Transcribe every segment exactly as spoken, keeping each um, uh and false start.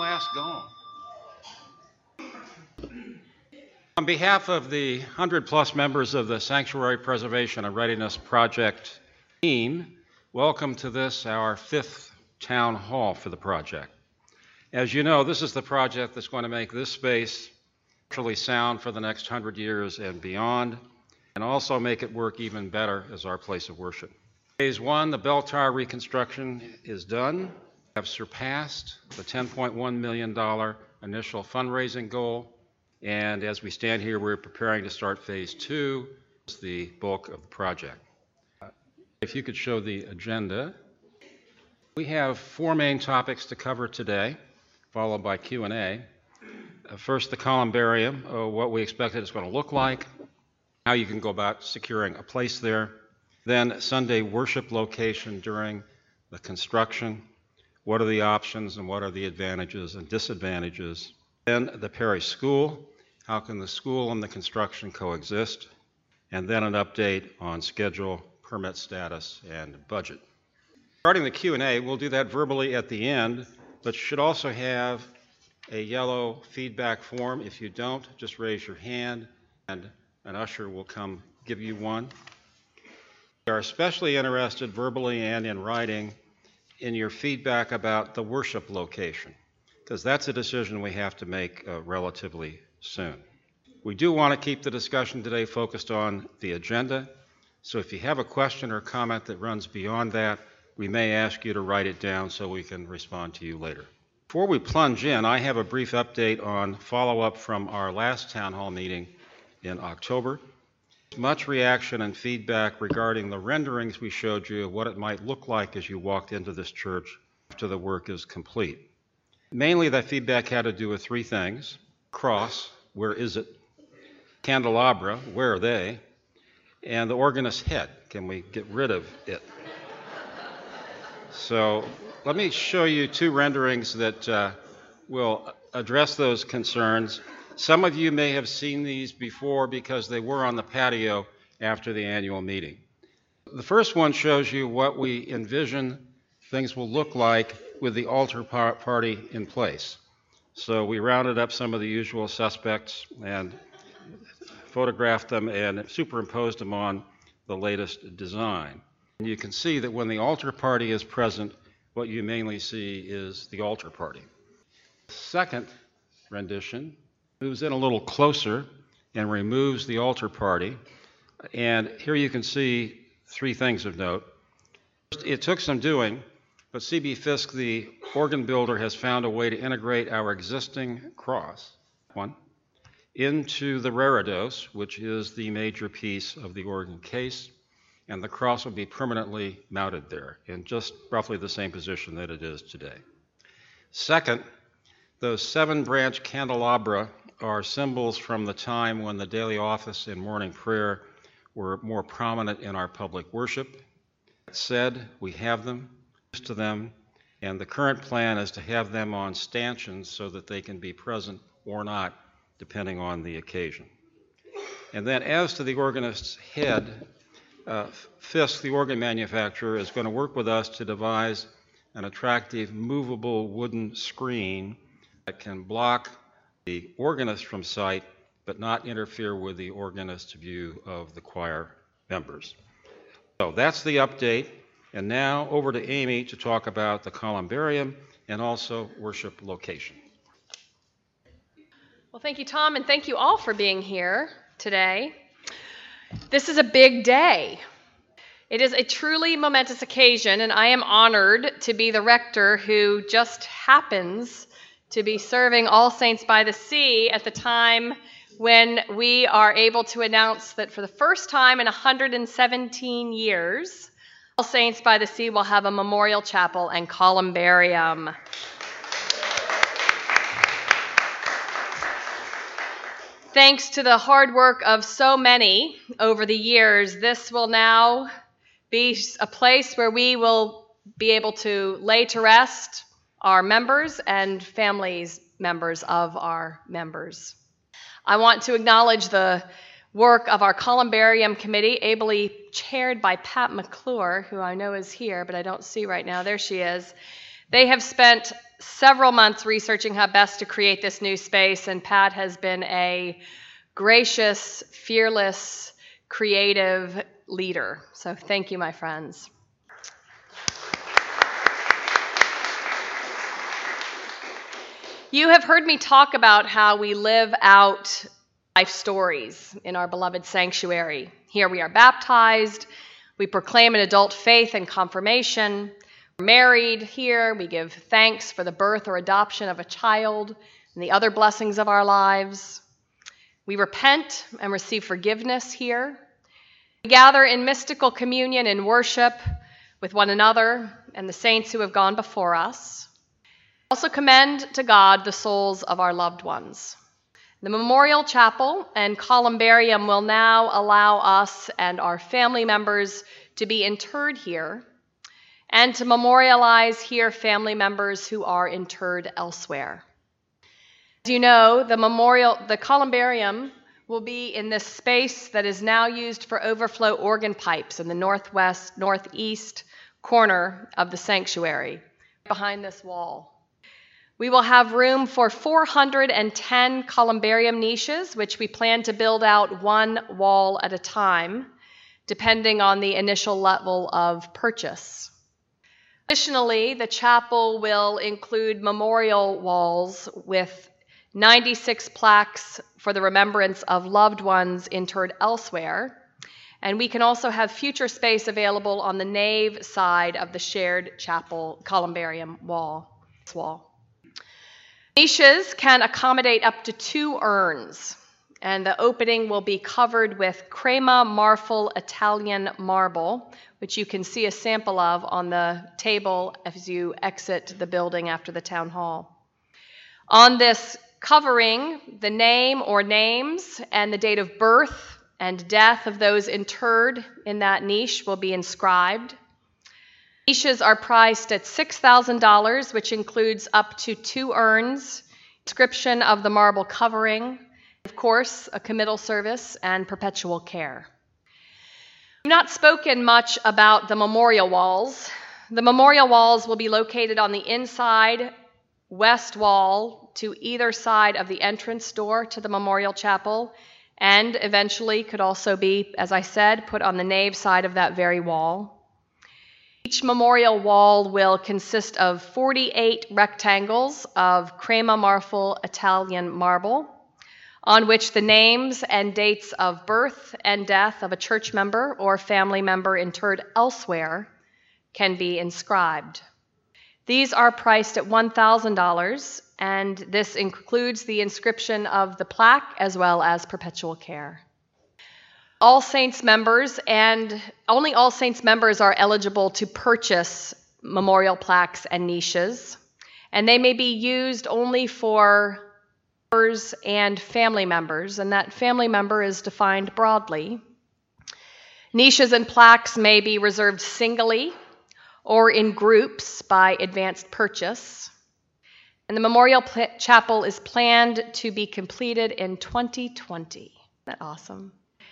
last gong. On behalf of the one hundred plus members of the Sanctuary Preservation and Readiness Project team, welcome to this, our fifth town hall for the project. As you know, this is the project that's going to make this space structurally sound for the next hundred years and beyond, and also make it work even better as our place of worship. Phase one, the bell tower reconstruction is done. We have surpassed the ten point one million dollars initial fundraising goal, and as we stand here, we're preparing to start phase two, the bulk of the project. If you could show the agenda. We have four main topics to cover today, followed by Q and A. Uh, first, the columbarium, uh, what we expect it's going to look like, how you can go about securing a place there. Then Sunday worship location during the construction. What are the options and what are the advantages and disadvantages? Then the parish school. How can the school and the construction coexist? And then an update on schedule, permit status, and budget. Regarding the Q and A, we'll do that verbally at the end, but you should also have a yellow feedback form. If you don't, just raise your hand and an usher will come give you one. We are especially interested verbally and in writing in your feedback about the worship location, because that's a decision we have to make uh, relatively soon. We do want to keep the discussion today focused on the agenda, so if you have a question or comment that runs beyond that, we may ask you to write it down so we can respond to you later. Before we plunge in, I have a brief update on follow-up from our last town hall meeting in October. Much reaction and feedback regarding the renderings we showed you of what it might look like as you walked into this church after the work is complete. Mainly that feedback had to do with three things. Cross, where is it? Candelabra, where are they? And the organist's head, can we get rid of it? So let me show you two renderings that uh, will address those concerns. Some of you may have seen these before because they were on the patio after the annual meeting. The first one shows you what we envision things will look like with the altar par- party in place. So we rounded up some of the usual suspects and photographed them and superimposed them on the latest design. And you can see that when the altar party is present, what you mainly see is the altar party. Second rendition moves in a little closer and removes the altar party. And here you can see three things of note. First, it took some doing, but C B Fisk, the organ builder, has found a way to integrate our existing cross, one, into the reredos, which is the major piece of the organ case, and the cross will be permanently mounted there in just roughly the same position that it is today. Second, those seven branch candelabra are symbols from the time when the daily office and morning prayer were more prominent in our public worship. That said, we have them, used to them, and the current plan is to have them on stanchions so that they can be present or not, depending on the occasion. And then as to the organist's head, uh, Fisk, the organ manufacturer, is going to work with us to devise an attractive movable wooden screen that can block the organist from sight, but not interfere with the organist's view of the choir members. So that's the update. And now over to Amy to talk about the columbarium and also worship location. Well, thank you, Tom, and thank you all for being here today. This is a big day. It is a truly momentous occasion, and I am honored to be the rector who just happens to be serving All Saints by the Sea at the time when we are able to announce that for the first time in one hundred seventeen years, All Saints by the Sea will have a memorial chapel and columbarium. Thanks to the hard work of so many over the years, this will now be a place where we will be able to lay to rest our members and families members of our members. I want to acknowledge the work of our columbarium committee, ably chaired by Pat McClure, who I know is here, but I don't see right now. There she is. They have spent several months researching how best to create this new space, and Pat has been a gracious, fearless, creative leader. So thank you, my friends. You have heard me talk about how we live out life stories in our beloved sanctuary. Here we are baptized, we proclaim an adult faith and confirmation. We're married here, we give thanks for the birth or adoption of a child and the other blessings of our lives. We repent and receive forgiveness here. We gather in mystical communion and worship with one another and the saints who have gone before us. Also commend to God the souls of our loved ones. The Memorial Chapel and Columbarium will now allow us and our family members to be interred here and to memorialize here family members who are interred elsewhere. As you know, the memorial, the Columbarium will be in this space that is now used for overflow organ pipes in the northwest, northeast corner of the sanctuary, behind this wall. We will have room for four hundred ten columbarium niches, which we plan to build out one wall at a time, depending on the initial level of purchase. Additionally, the chapel will include memorial walls with ninety-six plaques for the remembrance of loved ones interred elsewhere, and we can also have future space available on the nave side of the shared chapel columbarium wall. wall. Niches can accommodate up to two urns, and the opening will be covered with crema marfil Italian marble, which you can see a sample of on the table as you exit the building after the town hall. On this covering, the name or names and the date of birth and death of those interred in that niche will be inscribed. Niches are priced at six thousand dollars, which includes up to two urns, inscription of the marble covering, of course, a committal service, and perpetual care. We've not spoken much about the memorial walls. The memorial walls will be located on the inside west wall to either side of the entrance door to the memorial chapel, and eventually could also be, as I said, put on the nave side of that very wall. Each memorial wall will consist of forty-eight rectangles of crema marfil Italian marble, on which the names and dates of birth and death of a church member or family member interred elsewhere can be inscribed. These are priced at one thousand dollars, and this includes the inscription of the plaque as well as perpetual care. All Saints members and only All Saints members are eligible to purchase memorial plaques and niches, and they may be used only for members and family members, and that family member is defined broadly. Niches and plaques may be reserved singly or in groups by advanced purchase, and the memorial chapel is planned to be completed in twenty twenty. Isn't that awesome?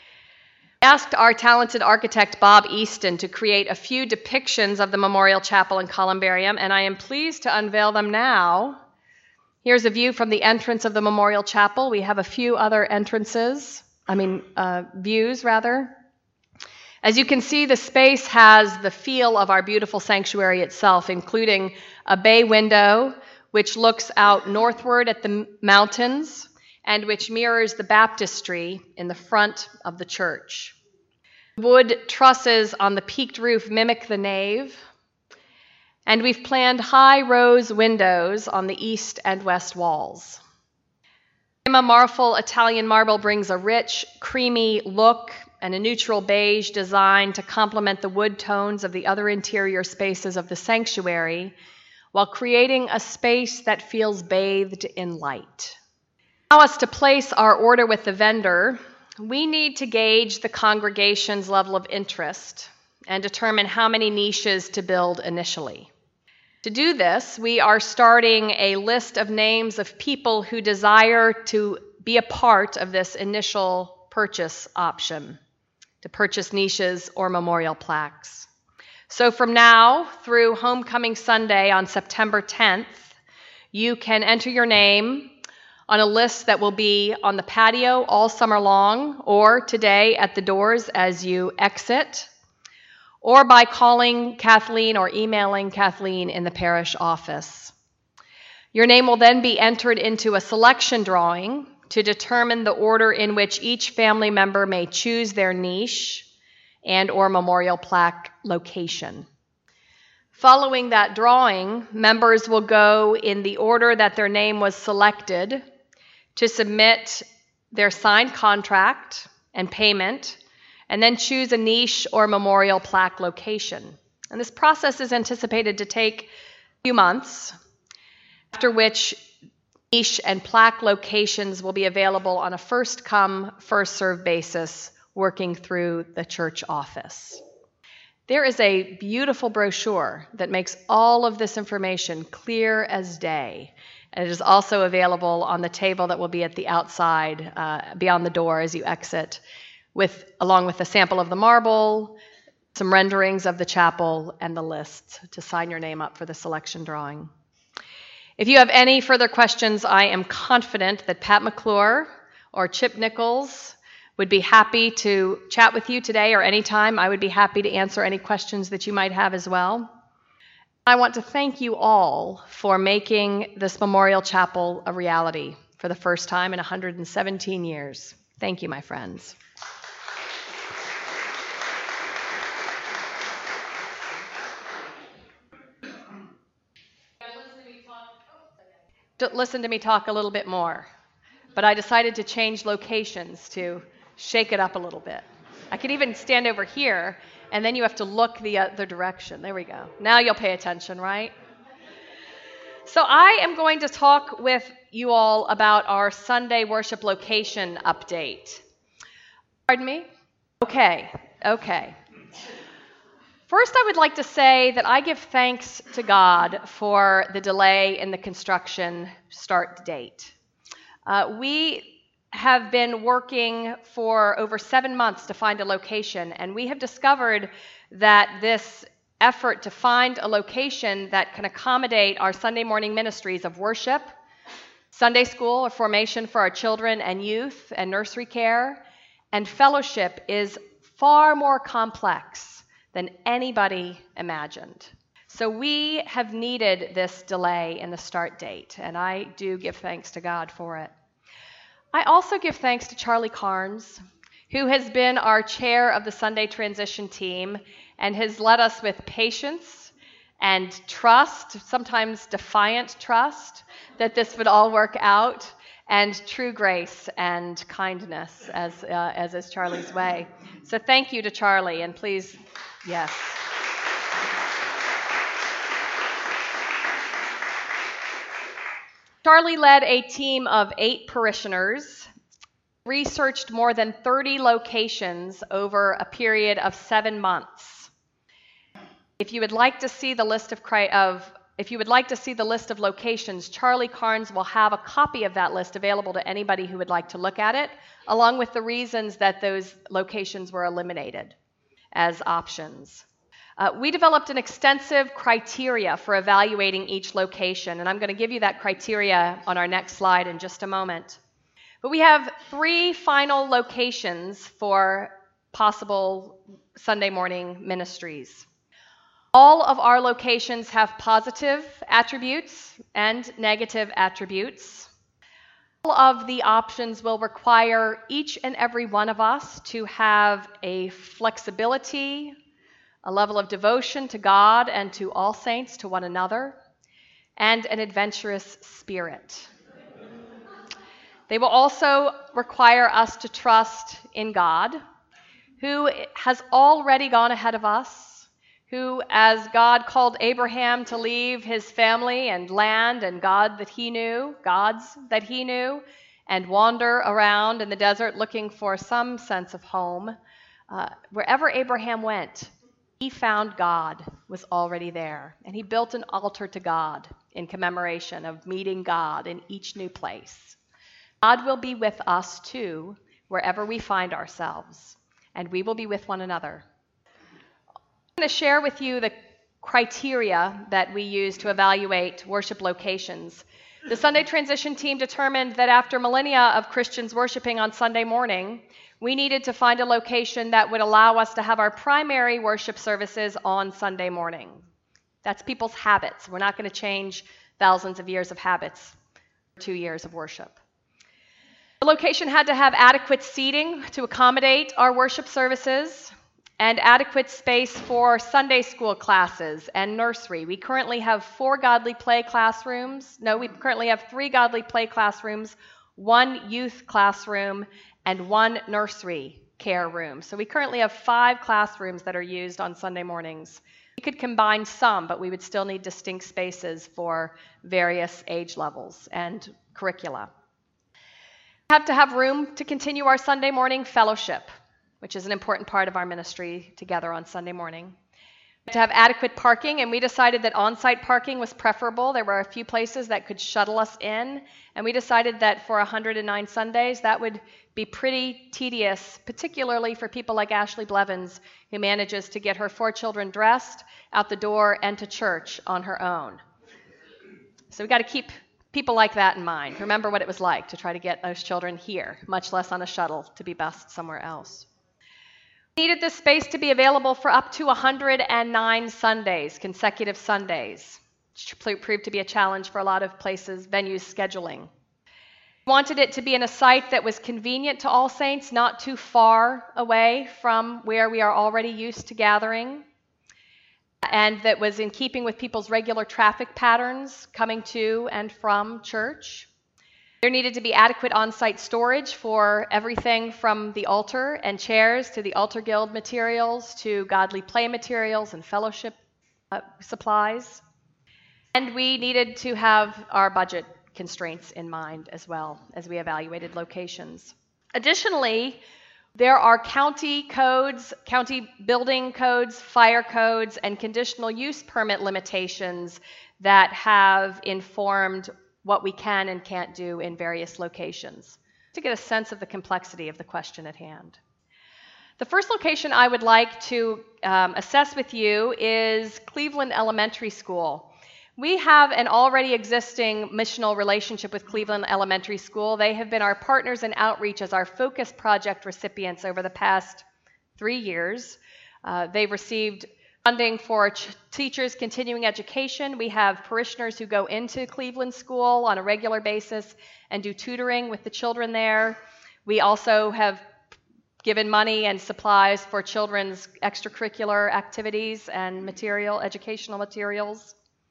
I asked our talented architect Bob Easton to create a few depictions of the Memorial Chapel and Columbarium, and I am pleased to unveil them now. Here's a view from the entrance of the Memorial Chapel. We have a few other entrances, I mean uh, views rather. As you can see, the space has the feel of our beautiful sanctuary itself, including a bay window which looks out northward at the mountains, and which mirrors the baptistry in the front of the church. Wood trusses on the peaked roof mimic the nave, and we've planned high rose windows on the east and west walls. Crema marfil Italian marble brings a rich, creamy look and a neutral beige design to complement the wood tones of the other interior spaces of the sanctuary, while creating a space that feels bathed in light. Allow us to place our order with the vendor. We need to gauge the congregation's level of interest and determine how many niches to build initially. To do this, we are starting a list of names of people who desire to be a part of this initial purchase option, to purchase niches or memorial plaques. So from now through Homecoming Sunday on September tenth, You can enter your name on a list that will be on the patio all summer long, or today at the doors as you exit, or by calling Kathleen or emailing Kathleen in the parish office. Your name will then be entered into a selection drawing to determine the order in which each family member may choose their niche and or memorial plaque location. Following that drawing, members will go in the order that their name was selected to submit their signed contract and payment, and then choose a niche or memorial plaque location. And this process is anticipated to take a few months, after which niche and plaque locations will be available on a first-come, first-served basis, working through the church office. There is a beautiful brochure that makes all of this information clear as day. And it is also available on the table that will be at the outside, uh, beyond the door as you exit, with, along with a sample of the marble, some renderings of the chapel, and the list to sign your name up for the selection drawing. If you have any further questions, I am confident that Pat McClure or Chip Nichols would be happy to chat with you today or anytime. I would be happy to answer any questions that you might have as well. I want to thank you all for making this memorial chapel a reality for the first time in one hundred seventeen years. Thank you, my friends. Listen to me talk a little bit more, but I decided to change locations to shake it up a little bit. I could even stand over here, and then you have to look the other direction. There we go. Now you'll pay attention, right? So I am going to talk with you all about our Sunday worship location update. Pardon me? Okay, okay. First, I would like to say that I give thanks to God for the delay in the construction start date. Uh, we have been working for over seven months to find a location, and we have discovered that this effort to find a location that can accommodate our Sunday morning ministries of worship, Sunday school or formation for our children and youth and nursery care, and fellowship is far more complex than anybody imagined. So we have needed this delay in the start date, and I do give thanks to God for it. I also give thanks to Charlie Carnes, who has been our chair of the Sunday transition team and has led us with patience and trust, sometimes defiant trust, that this would all work out, and true grace and kindness, as, uh, as is Charlie's way. So thank you to Charlie, and please, yes. Charlie led a team of eight parishioners, researched more than thirty locations over a period of seven months. If you would like to see the list of, of if you would like to see the list of locations, Charlie Carnes will have a copy of that list available to anybody who would like to look at it, along with the reasons that those locations were eliminated as options. Uh, we developed an extensive criteria for evaluating each location, and I'm going to give you that criteria on our next slide in just a moment. But we have three final locations for possible Sunday morning ministries. All of our locations have positive attributes and negative attributes. All of the options will require each and every one of us to have a flexibility, a level of devotion to God and to all saints, to one another, and an adventurous spirit. They will also require us to trust in God, who has already gone ahead of us, who, as God called Abraham to leave his family and land and God that he knew, gods that he knew, and wander around in the desert looking for some sense of home, uh, wherever Abraham went, he found God was already there, and he built an altar to God in commemoration of meeting God in each new place. God will be with us too, wherever we find ourselves, and we will be with one another. I'm going to share with you the criteria that we use to evaluate worship locations. The Sunday transition team determined that after millennia of Christians worshiping on Sunday morning, we needed to find a location that would allow us to have our primary worship services on Sunday morning. That's people's habits. We're not going to change thousands of years of habits, two years of worship. The location had to have adequate seating to accommodate our worship services and adequate space for Sunday school classes and nursery. We currently have four godly play classrooms. No, we currently have three godly play classrooms, one youth classroom, and one nursery care room. So we currently have five classrooms that are used on Sunday mornings. We could combine some, but we would still need distinct spaces for various age levels and curricula. We have to have room to continue our Sunday morning fellowship, which is an important part of our ministry together on Sunday morning. We have to have adequate parking, and we decided that on-site parking was preferable. There were a few places that could shuttle us in, and we decided that for one hundred nine Sundays, that would be pretty tedious, particularly for people like Ashley Blevins, who manages to get her four children dressed, out the door, and to church on her own. So we've got to keep people like that in mind. Remember what it was like to try to get those children here, much less on a shuttle to be bused somewhere else. We needed this space to be available for up to one hundred nine Sundays, consecutive Sundays, which proved to be a challenge for a lot of places, venues scheduling. We wanted it to be in a site that was convenient to All Saints, not too far away from where we are already used to gathering, and that was in keeping with people's regular traffic patterns coming to and from church. There needed to be adequate on-site storage for everything from the altar and chairs to the altar guild materials to godly play materials and fellowship uh, supplies. And we needed to have our budget constraints in mind as well as we evaluated locations. Additionally, there are county codes, county building codes, fire codes, and conditional use permit limitations that have informed what we can and can't do in various locations, to get a sense of the complexity of the question at hand. The first location I would like to um, assess with you is Cleveland Elementary School. We have an already existing missional relationship with Cleveland Elementary School. They have been our partners in outreach as our Focus Project recipients over the past three years. Uh, they've received funding for ch- teachers' continuing education. We have parishioners who go into Cleveland School on a regular basis and do tutoring with the children there. We also have given money and supplies for children's extracurricular activities and material, educational materials.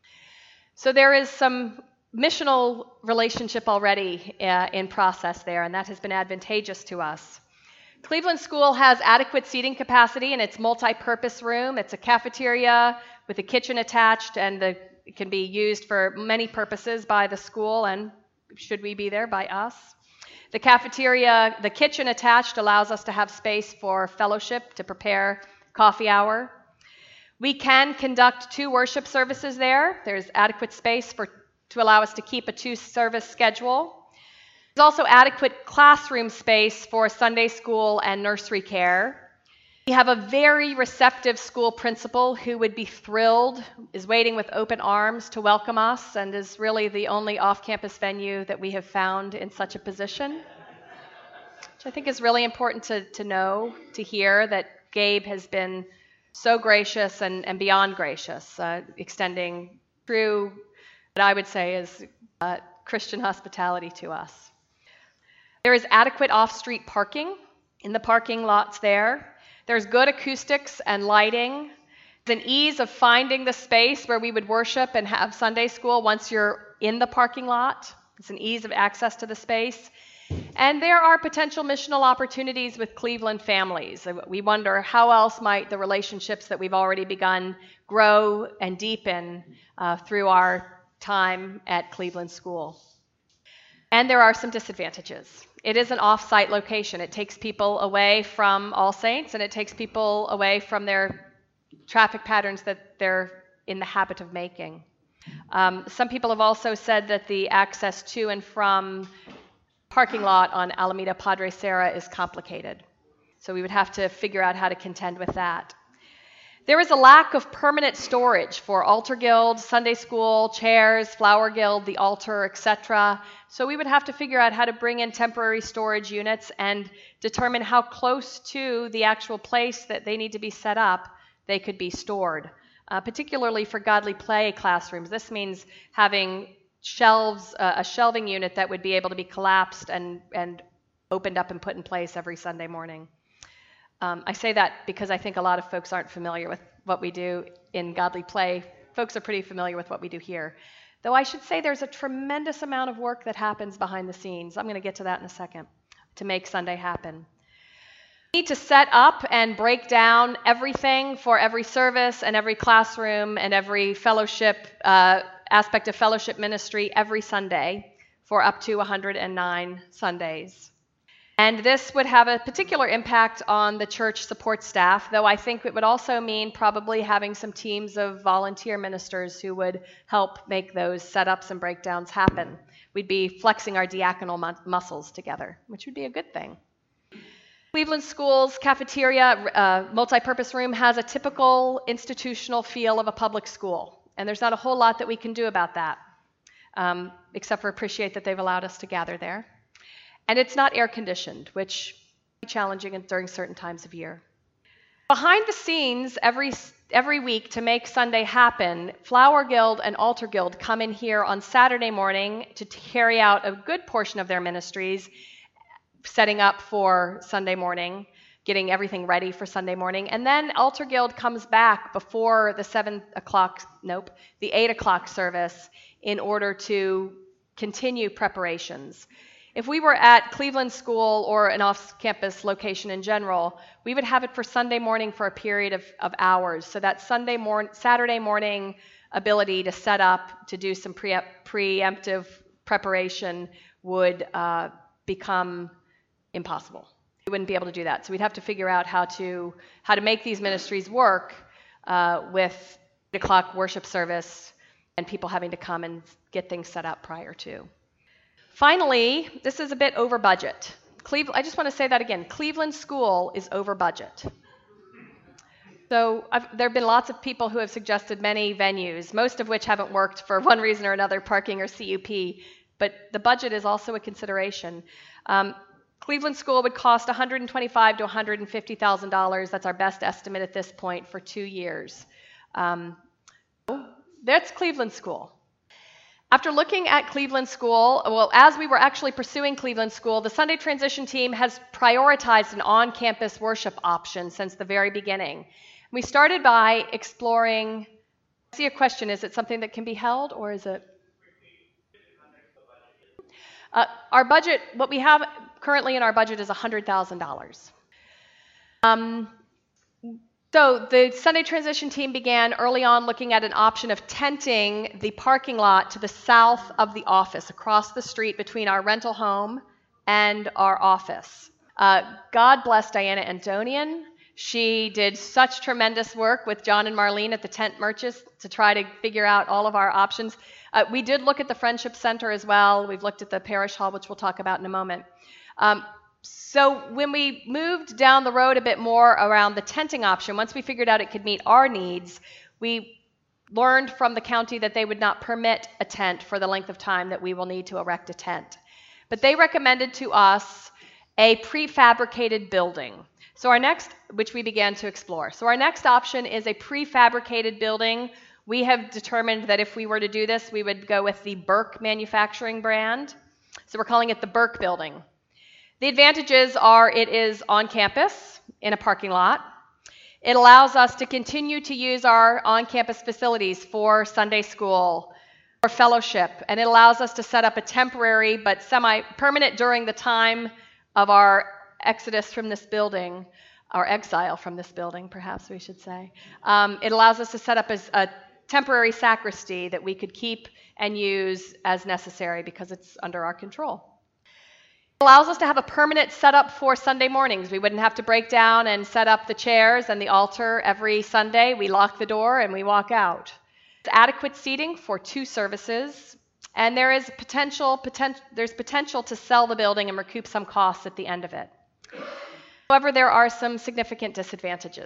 So there is some missional relationship already uh, in process there, and that has been advantageous to us. Cleveland School has adequate seating capacity in its multi-purpose room. It's a cafeteria with a kitchen attached, and the, it can be used for many purposes by the school, and should we be there, by us. The cafeteria, the kitchen attached, allows us to have space for fellowship, to prepare coffee hour. We can conduct two worship services there. There's adequate space for to allow us to keep a two-service schedule. There's also adequate classroom space for Sunday school and nursery care. We have a very receptive school principal who would be thrilled, is waiting with open arms to welcome us, and is really the only off-campus venue that we have found in such a position, which I think is really important to, to know, to hear that Gabe has been so gracious and, and beyond gracious, uh, extending true, what I would say is uh, Christian hospitality to us. There is adequate off-street parking in the parking lots there. There's good acoustics and lighting. There's an ease of finding the space where we would worship and have Sunday school once you're in the parking lot. It's an ease of access to the space. And there are potential missional opportunities with Cleveland families. We wonder how else might the relationships that we've already begun grow and deepen uh, through our time at Cleveland School. And there are some disadvantages. It is an off-site location. It takes people away from All Saints, and it takes people away from their traffic patterns that they're in the habit of making. Um, some people have also said that the access to and from parking lot on Alameda Padre Serra is complicated. So we would have to figure out how to contend with that. There is a lack of permanent storage for altar guild, Sunday school, chairs, flower guild, the altar, et cetera. So we would have to figure out how to bring in temporary storage units and determine how close to the actual place that they need to be set up they could be stored, uh, particularly for Godly Play classrooms. This means having shelves, uh, a shelving unit that would be able to be collapsed and, and opened up and put in place every Sunday morning. Um, I say that because I think a lot of folks aren't familiar with what we do in Godly Play. Folks are pretty familiar with what we do here. Though I should say there's a tremendous amount of work that happens behind the scenes. I'm going to get to that in a second, to make Sunday happen. We need to set up and break down everything for every service and every classroom and every fellowship, uh, aspect of fellowship ministry every Sunday for up to one hundred nine Sundays. And this would have a particular impact on the church support staff, though I think it would also mean probably having some teams of volunteer ministers who would help make those setups and breakdowns happen. We'd be flexing our diaconal mu- muscles together, which would be a good thing. Cleveland School's cafeteria, uh, multi-purpose room has a typical institutional feel of a public school, and there's not a whole lot that we can do about that, um, except for appreciate that they've allowed us to gather there. And it's not air-conditioned, which can be challenging during certain times of year. Behind the scenes, every every week to make Sunday happen, Flower Guild and Altar Guild come in here on Saturday morning to carry out a good portion of their ministries, setting up for Sunday morning, getting everything ready for Sunday morning. And then Altar Guild comes back before the seven o'clock, nope, the eight o'clock service in order to continue preparations. If we were at Cleveland School or an off-campus location in general, we would have it for Sunday morning for a period of, of hours. So that Sunday morning, Saturday morning ability to set up, to do some pre- preemptive preparation would uh, become impossible. We wouldn't be able to do that. So we'd have to figure out how to how to make these ministries work uh, with eight o'clock worship service and people having to come and get things set up prior to. Finally, this is a bit over budget. Cleve- I just want to say that again. Cleveland School is over budget. So I've, there have been lots of people who have suggested many venues, most of which haven't worked for one reason or another, parking or C U P, but the budget is also a consideration. Um, Cleveland School would cost one hundred twenty-five thousand dollars to one hundred fifty thousand dollars. That's our best estimate at this point for two years. Um, that's Cleveland School. After looking at Cleveland School, well, as we were actually pursuing Cleveland School, the Sunday Transition Team has prioritized an on-campus worship option since the very beginning. We started by exploring, I see a question, is it something that can be held or is it? Uh, our budget, what we have currently in our budget is one hundred thousand dollars. Um, So the Sunday Transition Team began early on looking at an option of tenting the parking lot to the south of the office, across the street between our rental home and our office. Uh, God bless Diana Antonian. She did such tremendous work with John and Marlene at the Tent Merchants to try to figure out all of our options. Uh, we did look at the Friendship Center as well. We've looked at the Parish Hall, which we'll talk about in a moment. Um, So when we moved down the road a bit more around the tenting option, once we figured out it could meet our needs, we learned from the county that they would not permit a tent for the length of time that we will need to erect a tent. But they recommended to us a prefabricated building. So our next, which we began to explore. So our next option is a prefabricated building. We have determined that if we were to do this, we would go with the Burke manufacturing brand. So we're calling it the Burke building. The advantages are it is on campus in a parking lot. It allows us to continue to use our on-campus facilities for Sunday school, for fellowship, and it allows us to set up a temporary but semi-permanent during the time of our exodus from this building, our exile from this building, perhaps we should say. Um, it allows us to set up a, a temporary sacristy that we could keep and use as necessary because it's under our control. It allows us to have a permanent setup for Sunday mornings. We wouldn't have to break down and set up the chairs and the altar every Sunday. We lock the door and we walk out. There's adequate seating for two services, and there is potential, poten- there's potential to sell the building and recoup some costs at the end of it. However, there are some significant disadvantages.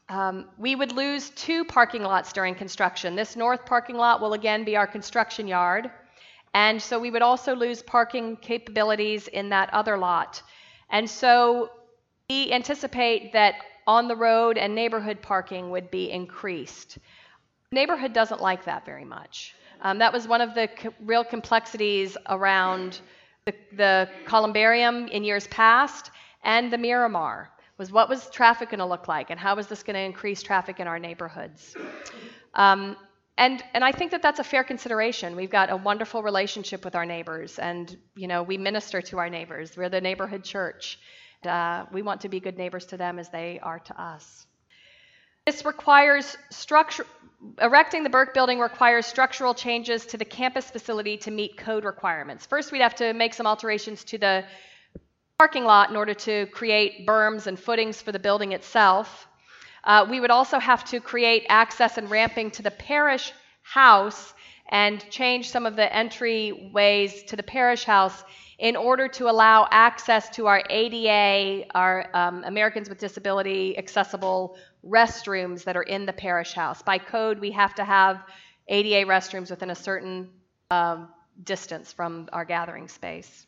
Um, we would lose two parking lots during construction. This north parking lot will again be our construction yard. And so we would also lose parking capabilities in that other lot. And so we anticipate that on the road and neighborhood parking would be increased. The neighborhood doesn't like that very much. Um, that was one of the co- real complexities around the, the Columbarium in years past and the Miramar, was what was traffic going to look like and how was this going to increase traffic in our neighborhoods. Um, and, and I think that that's a fair consideration. We've got a wonderful relationship with our neighbors, and you know, we minister to our neighbors. We're the neighborhood church. Uh, we want to be good neighbors to them as they are to us. This requires structure. Erecting the Burke Building requires structural changes to the campus facility to meet code requirements. First, we'd have to make some alterations to the parking lot in order to create berms and footings for the building itself. Uh, we would also have to create access and ramping to the parish house and change some of the entryways to the parish house in order to allow access to our A D A, our um, Americans with Disability accessible restrooms that are in the parish house. By code, we have to have A D A restrooms within a certain um, distance from our gathering space.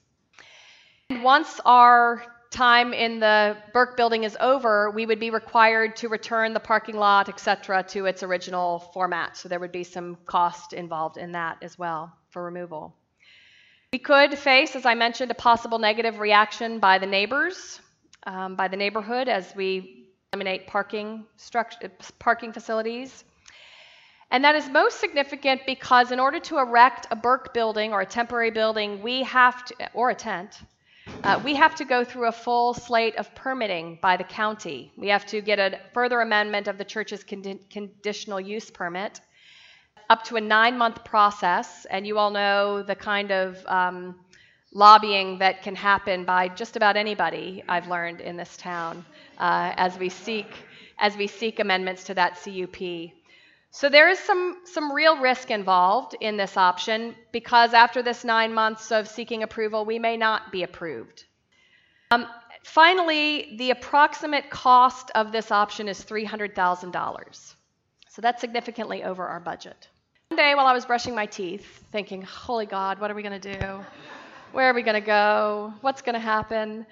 And once our time in the Burke Building is over, we would be required to return the parking lot, et cetera, to its original format. So there would be some cost involved in that as well for removal. We could face, as I mentioned, a possible negative reaction by the neighbors, um, by the neighborhood, as we eliminate parking structure, parking facilities. And that is most significant because in order to erect a Burke building or a temporary building, we have to, or a tent, uh, we have to go through a full slate of permitting by the county. We have to get a further amendment of the church's condi- conditional use permit, up to a nine-month process, and you all know the kind of um, lobbying that can happen by just about anybody, I've learned, in this town uh, as we seek as we seek amendments to that C U P. So there is some some real risk involved in this option because after this nine months of seeking approval, we may not be approved. Um, finally, the approximate cost of this option is three hundred thousand dollars. So that's significantly over our budget. One day while I was brushing my teeth, thinking, holy God, what are we going to do? Where are we going to go? What's going to happen?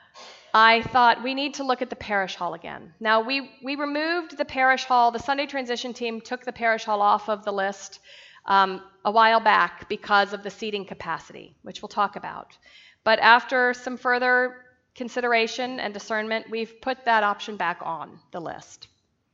I thought we need to look at the parish hall again. Now, we, we removed the parish hall. The Sunday transition team took the parish hall off of the list um, a while back because of the seating capacity, which we'll talk about. But after some further consideration and discernment, we've put that option back on the list.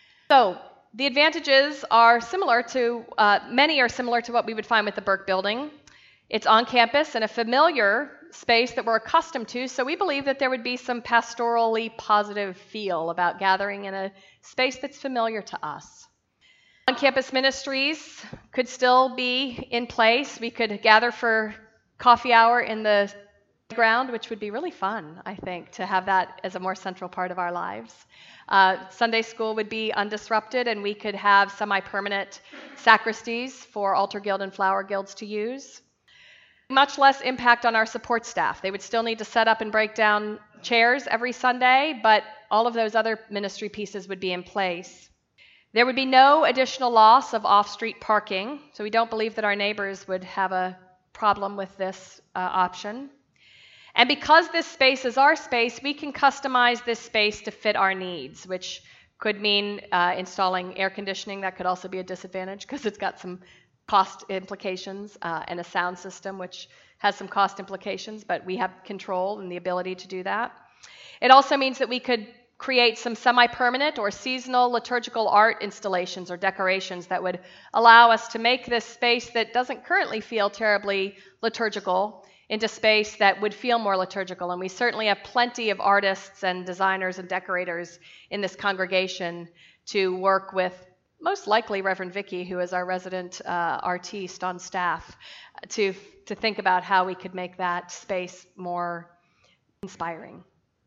So the advantages are similar to, uh, many are similar to what we would find with the Burke Building. It's on campus in a familiar space that we're accustomed to, so we believe that there would be some pastorally positive feel about gathering in a space that's familiar to us. On-campus ministries could still be in place. We could gather for coffee hour in the ground, which would be really fun, I think, to have that as a more central part of our lives. Uh, Sunday school would be undisrupted, and we could have semi-permanent sacristies for altar guild and flower guilds to use. Much less impact on our support staff. They would still need to set up and break down chairs every Sunday, but all of those other ministry pieces would be in place. There would be no additional loss of off-street parking, so we don't believe that our neighbors would have a problem with this uh, option. And because this space is our space, we can customize this space to fit our needs, which could mean uh, installing air conditioning. That could also be a disadvantage because it's got some cost implications, uh, and a sound system which has some cost implications, but we have control and the ability to do that. It also means that we could create some semi-permanent or seasonal liturgical art installations or decorations that would allow us to make this space that doesn't currently feel terribly liturgical into space that would feel more liturgical. And we certainly have plenty of artists and designers and decorators in this congregation to work with, most likely Reverend Vicky, who is our resident uh, artiste on staff, to, to think about how we could make that space more inspiring.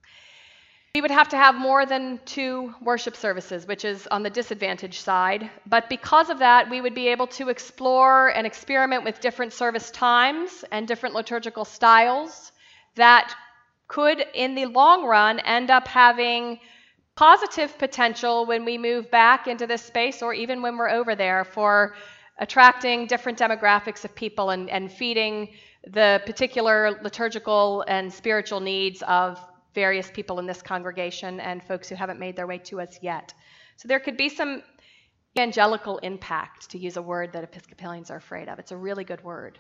We would have to have more than two worship services, which is on the disadvantage side. But because of that, we would be able to explore and experiment with different service times and different liturgical styles that could, in the long run, end up having positive potential when we move back into this space, or even when we're over there, for attracting different demographics of people and, and feeding the particular liturgical and spiritual needs of various people in this congregation and folks who haven't made their way to us yet. So there could be some evangelical impact, to use a word that Episcopalians are afraid of. It's a really good word.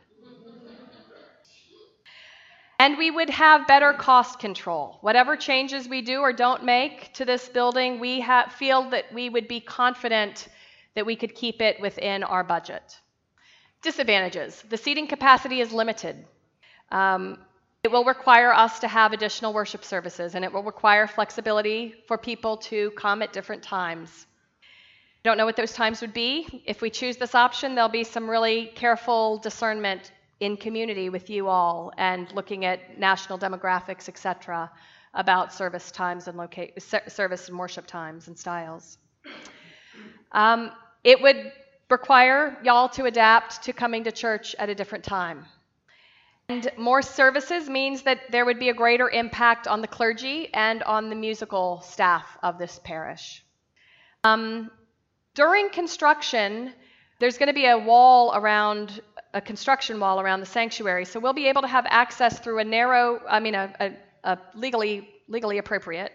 And we would have better cost control. Whatever changes we do or don't make to this building, we ha- feel that we would be confident that we could keep it within our budget. Disadvantages. The seating capacity is limited. Um, it will require us to have additional worship services, and it will require flexibility for people to come at different times. I don't know what those times would be. If we choose this option, there'll be some really careful discernment in community with you all and looking at national demographics, et cetera, about service times and loca- service and worship times and styles. Um, it would require y'all to adapt to coming to church at a different time. And more services means that there would be a greater impact on the clergy and on the musical staff of this parish. Um, during construction, there's going to be a wall around, a construction wall around the sanctuary, so we'll be able to have access through a narrow, I mean a, a, a legally, legally appropriate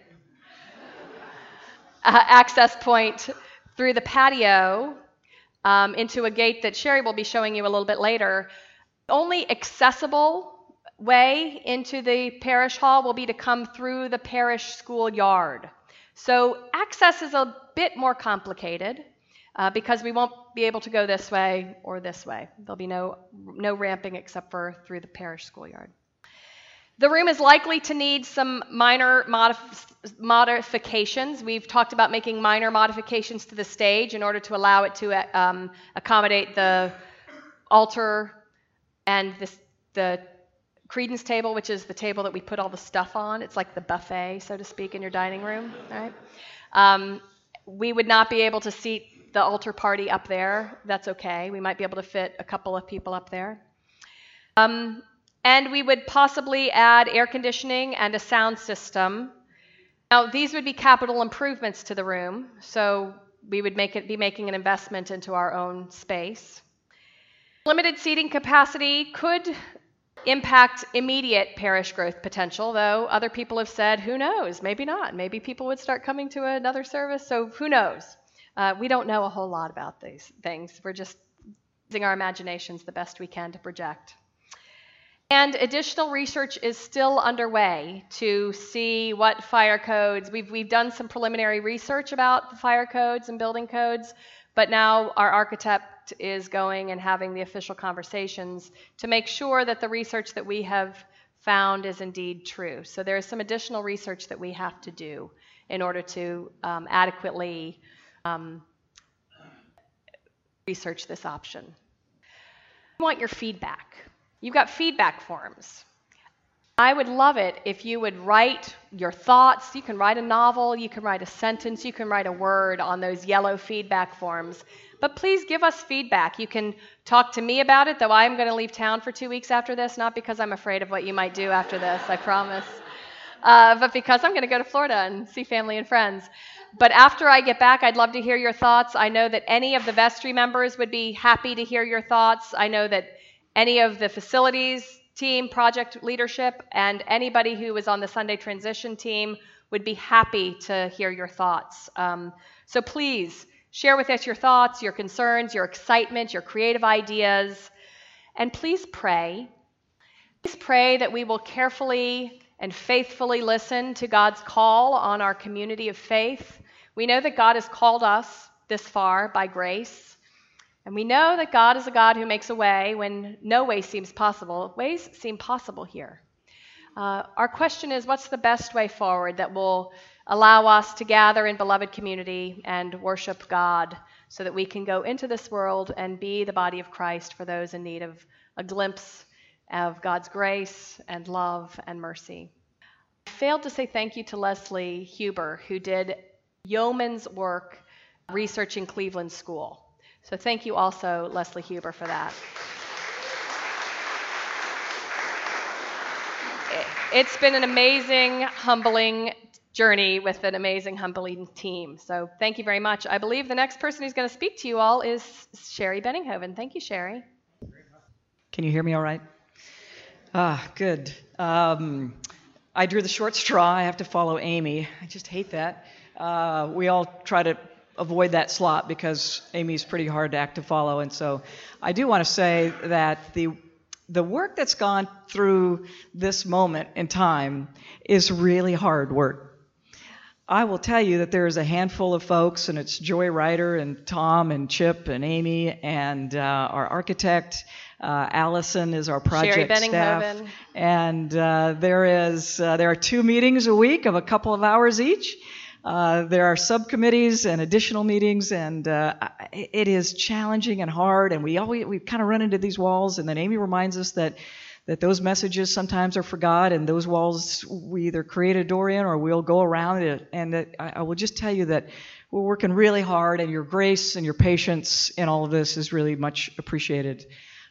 uh, access point through the patio um, into a gate that Sherry will be showing you a little bit later. The only accessible way into the parish hall will be to come through the parish schoolyard. So access is a bit more complicated uh, because we won't be able to go this way or this way. There'll be no, no ramping except for through the parish schoolyard. The room is likely to need some minor modif- modifications. We've talked about making minor modifications to the stage in order to allow it to um, accommodate the altar and this, the credence table, which is the table that we put all the stuff on. It's like the buffet, so to speak, in your dining room, right? Um, we would not be able to seat the altar party up there. That's okay. We might be able to fit a couple of people up there. Um, and we would possibly add air conditioning and a sound system. Now, these would be capital improvements to the room, so we would make it, be making an investment into our own space. Limited seating capacity could impact immediate parish growth potential, though other people have said, who knows, maybe not. Maybe people would start coming to another service, so who knows? Uh, we don't know a whole lot about these things. We're just using our imaginations the best we can to project. And additional research is still underway to see what fire codes. We've, we've done some preliminary research about the fire codes and building codes, but now our architect is going and having the official conversations to make sure that the research that we have found is indeed true. So there is some additional research that we have to do in order to um, adequately um, research this option. We want your feedback. You've got feedback forms. I would love it if you would write your thoughts. You can write a novel, you can write a sentence, you can write a word on those yellow feedback forms. But please give us feedback. You can talk to me about it, though I'm going to leave town for two weeks after this, not because I'm afraid of what you might do after this, I promise, uh, but because I'm going to go to Florida and see family and friends. But after I get back, I'd love to hear your thoughts. I know that any of the vestry members would be happy to hear your thoughts. I know that any of the facilities team, project leadership, and anybody who was on the Sunday transition team would be happy to hear your thoughts. Um, so please share with us your thoughts, your concerns, your excitement, your creative ideas, and please pray. Please pray that we will carefully and faithfully listen to God's call on our community of faith. We know that God has called us this far by grace. And we know that God is a God who makes a way when no way seems possible. Ways seem possible here. Uh, our question is, what's the best way forward that will allow us to gather in beloved community and worship God so that we can go into this world and be the body of Christ for those in need of a glimpse of God's grace and love and mercy? I failed to say thank you to Leslie Huber, who did yeoman's work researching Cleveland School. So thank you also, Leslie Huber, for that. It's been an amazing, humbling journey with an amazing Humbling team. So thank you very much. I believe the next person who's going to speak to you all is Sherry Benninghoven. Thank you, Sherry. Can you hear me all right? Ah, good. Um, I drew the short straw. I have to follow Amy. I just hate that. Uh, we all try to avoid that slot because Amy's pretty hard to act to follow. And so I do want to say that the the work that's gone through this moment in time is really hard work. I will tell you that there is a handful of folks, and it's Joy Ryder and Tom and Chip and Amy and uh, our architect. Uh, Allison is our project Sherry staff. Benninghoven. And uh, there is uh, there are two meetings a week of a couple of hours each. Uh, there are subcommittees and additional meetings, and uh, it is challenging and hard. And we always we kind of run into these walls, and then Amy reminds us that. that those messages sometimes are forgot, and those walls we either create a door in or we'll go around it. And that I, I will just tell you that we're working really hard, and your grace and your patience in all of this is really much appreciated.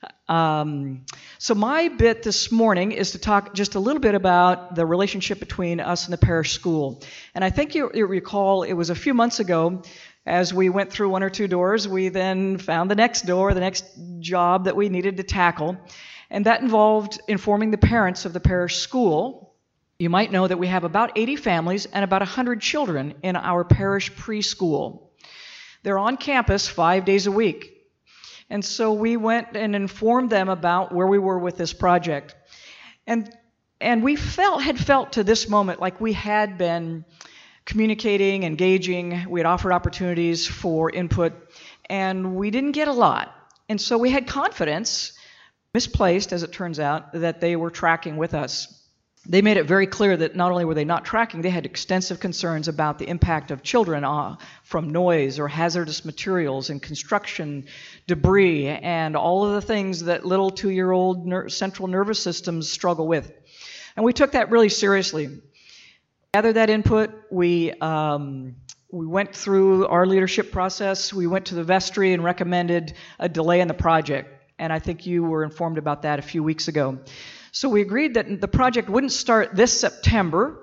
Um, so my bit this morning is to talk just a little bit about the relationship between us and the parish school. And I think you, you recall it was a few months ago, as we went through one or two doors, we then found the next door, the next job that we needed to tackle. And that involved informing the parents of the parish school. You might know that we have about eighty families and about one hundred children in our parish preschool. They're on campus five days a week. And so we went and informed them about where we were with this project. And and we felt had felt to this moment like we had been communicating, engaging, we had offered opportunities for input, and we didn't get a lot. And so we had confidence, misplaced as it turns out, that they were tracking with us. They made it very clear that not only were they not tracking, they had extensive concerns about the impact of children uh, from noise or hazardous materials and construction debris and all of the things that little two-year-old ner- central nervous systems struggle with. And we took that really seriously. Gathered that input, we um, we went through our leadership process, we went to the vestry and recommended a delay in the project. And I think you were informed about that a few weeks ago. So we agreed that the project wouldn't start this September,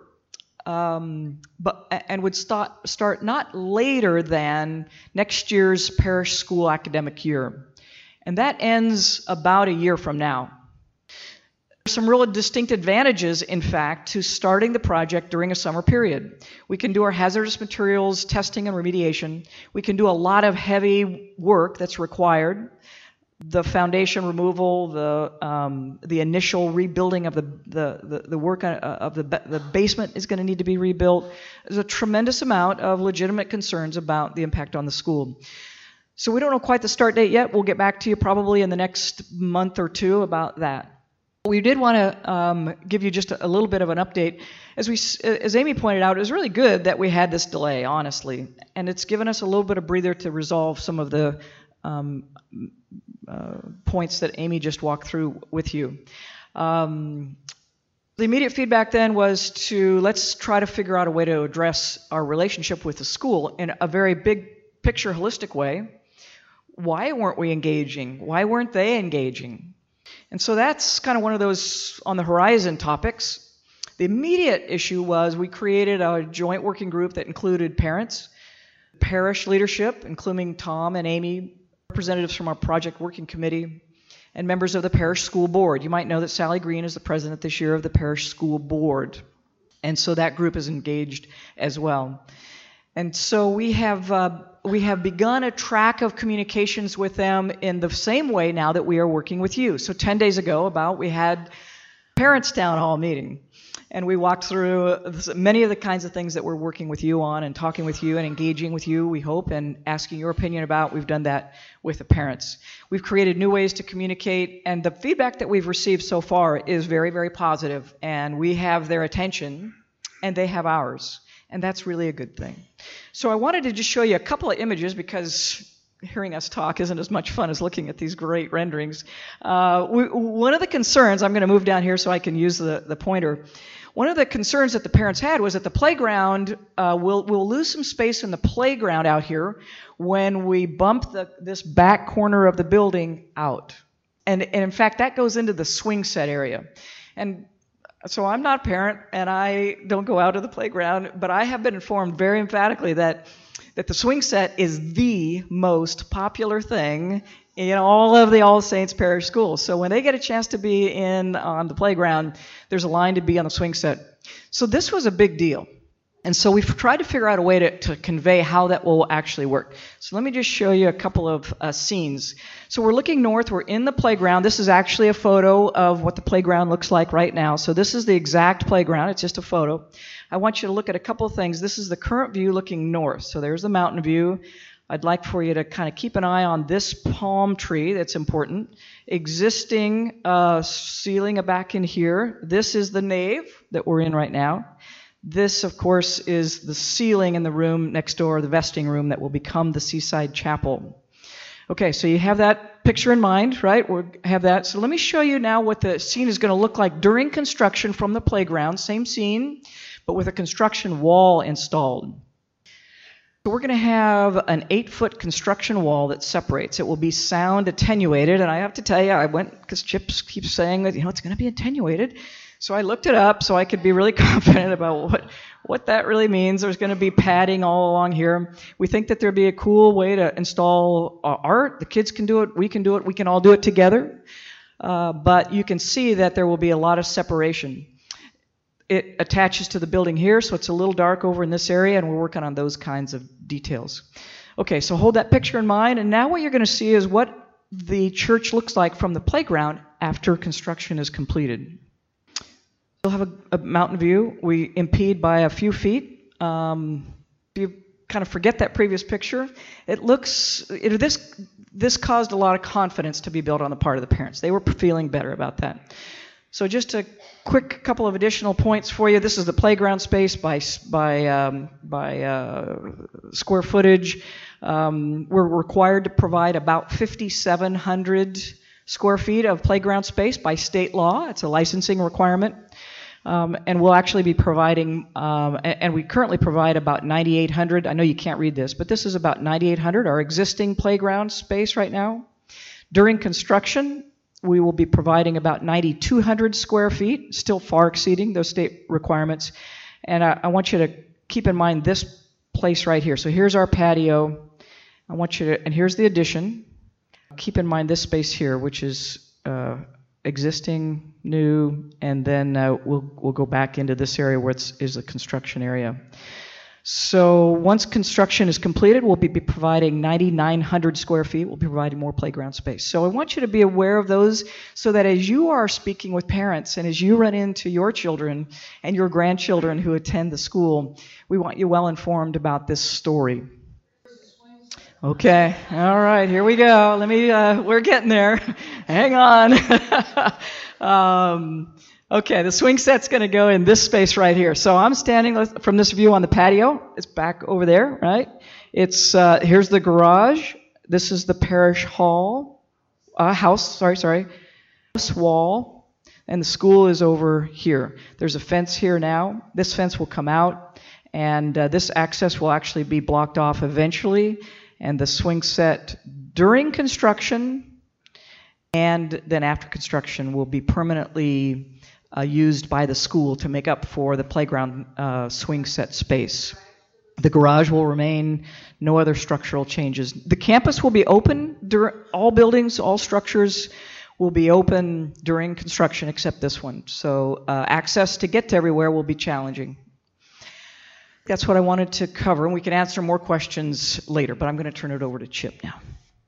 um, but and would start, start not later than next year's parish school academic year. And that ends about a year from now. There's some real distinct advantages, in fact, to starting the project during a summer period. We can do our hazardous materials testing and remediation. We can do a lot of heavy work that's required. The foundation removal, the um, the initial rebuilding of the the the, the work of the the basement is going to need to be rebuilt. There's a tremendous amount of legitimate concerns about the impact on the school. So we don't know quite the start date yet. We'll get back to you probably in the next month or two about that. We did want to um, give you just a, a little bit of an update. As we, as Amy pointed out, it was really good that we had this delay, honestly, and it's given us a little bit of breather to resolve some of the um, uh, points that Amy just walked through with you. Um, the immediate feedback then was to let's try to figure out a way to address our relationship with the school in a very big picture, holistic way. Why weren't we engaging? Why weren't they engaging? And so that's kind of one of those on the horizon topics. The immediate issue was we created a joint working group that included parents, parish leadership, including Tom and Amy, representatives from our project working committee, and members of the parish school board. You might know that Sally Green is the president this year of the parish school board. And so that group is engaged as well. And so we have uh, we have begun a track of communications with them in the same way now that we are working with you. So ten days ago about we had parents' town hall meeting, and we walked through many of the kinds of things that we're working with you on and talking with you and engaging with you, we hope, and asking your opinion about. We've done that with the parents. We've created new ways to communicate, and the feedback that we've received so far is very, very positive, and we have their attention, and they have ours. And that's really a good thing. So I wanted to just show you a couple of images because hearing us talk isn't as much fun as looking at these great renderings. Uh, we, one of the concerns, I'm going to move down here so I can use the, the pointer. One of the concerns that the parents had was that the playground, uh, we'll, we'll lose some space in the playground out here when we bump the, this back corner of the building out. And, and in fact, that goes into the swing set area. And So I'm not a parent, and I don't go out to the playground, but I have been informed very emphatically that that the swing set is the most popular thing in all of the All Saints Parish schools. So when they get a chance to be in on the playground, there's a line to be on the swing set. So this was a big deal. And so we've tried to figure out a way to, to convey how that will actually work. So let me just show you a couple of uh, scenes. So we're looking north. We're in the playground. This is actually a photo of what the playground looks like right now. So this is the exact playground. It's just a photo. I want you to look at a couple of things. This is the current view looking north. So there's the mountain view. I'd like for you to kind of keep an eye on this palm tree. That's important. Existing uh, ceiling back in here. This is the nave that we're in right now. This, of course, is the ceiling in the room next door, the vesting room that will become the Seaside Chapel. Okay, so you have that picture in mind, right? We have that. So let me show you now what the scene is going to look like during construction from the playground. Same scene, but with a construction wall installed. So we're going to have an eight-foot construction wall that separates. It will be sound attenuated, and I have to tell you, I went, because Chip keeps saying that, you know, it's going to be attenuated. So I looked it up so I could be really confident about what, what that really means. There's going to be padding all along here. We think that there'd be a cool way to install uh, art. The kids can do it. We can do it. We can all do it together. Uh, but you can see that there will be a lot of separation. It attaches to the building here, so it's a little dark over in this area, and we're working on those kinds of details. Okay, so hold that picture in mind, and now what you're going to see is what the church looks like from the playground after construction is completed. We'll have a, a mountain view. We impede by a few feet. Um, if you kind of forget that previous picture, it looks, it, this, this caused a lot of confidence to be built on the part of the parents. They were feeling better about that. So just a quick couple of additional points for you. This is the playground space by, by, um, by uh, square footage. Um, we're required to provide about fifty-seven hundred square feet of playground space by state law. It's a licensing requirement. Um, and we'll actually be providing, um, and, and we currently provide about ninety-eight hundred. I know you can't read this, but this is about ninety-eight hundred, our existing playground space right now. During construction, we will be providing about ninety-two hundred square feet, still far exceeding those state requirements. And I, I want you to keep in mind this place right here. So here's our patio. I want you to, and here's the addition. Keep in mind this space here, which is uh, existing, new, and then uh, we'll we'll go back into this area where it's is a construction area. So once construction is completed, we'll be, be providing ninety-nine hundred square feet. We'll be providing more playground space. So I want you to be aware of those so that as you are speaking with parents and as you run into your children and your grandchildren who attend the school, we want you well informed about this story. Okay, all right, here we go. Let me, uh, we're getting there. Hang on. um, okay, the swing set's going to go in this space right here. So I'm standing from this view on the patio. It's back over there, right? It's, uh, here's the garage. This is the parish hall, uh, house, sorry, sorry, house wall, and the school is over here. There's a fence here now. This fence will come out, and uh, this access will actually be blocked off eventually. And the swing set during construction and then after construction will be permanently uh, used by the school to make up for the playground uh, swing set space. The garage will remain, no other structural changes. The campus will be open, dur- all buildings, all structures will be open during construction except this one. So uh, access to get to everywhere will be challenging. That's what I wanted to cover, and we can answer more questions later, but I'm going to turn it over to Chip now.